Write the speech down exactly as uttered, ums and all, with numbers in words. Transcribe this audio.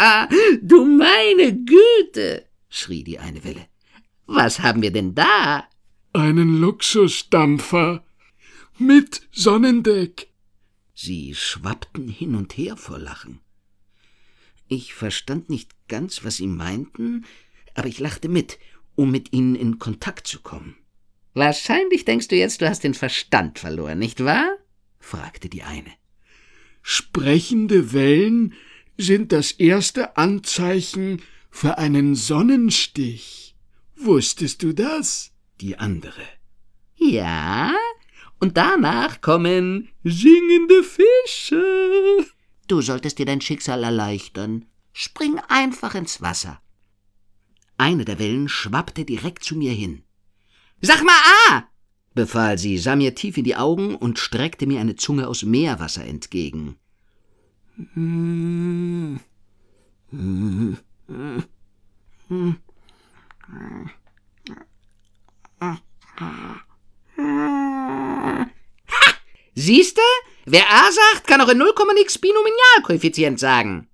Du meine Güte, schrie die eine Welle. Was haben wir denn da? Einen Luxusdampfer mit Sonnendeck. Sie schwappten hin und her vor Lachen. Ich verstand nicht ganz, was sie meinten, aber ich lachte mit, um mit ihnen in Kontakt zu kommen. »Wahrscheinlich denkst du jetzt, du hast den Verstand verloren, nicht wahr?« fragte die eine. »Sprechende Wellen sind das erste Anzeichen für einen Sonnenstich. Wusstest du das?« Die andere. »Ja, und danach kommen singende Fische.« »Du solltest dir dein Schicksal erleichtern. Spring einfach ins Wasser.« Eine der Wellen schwappte direkt zu mir hin. »Sag mal ah!« befahl sie, sah mir tief in die Augen und streckte mir eine Zunge aus Meerwasser entgegen. Ha! Siehste? Wer A sagt, kann auch in null Komma nix Binomialkoeffizient sagen.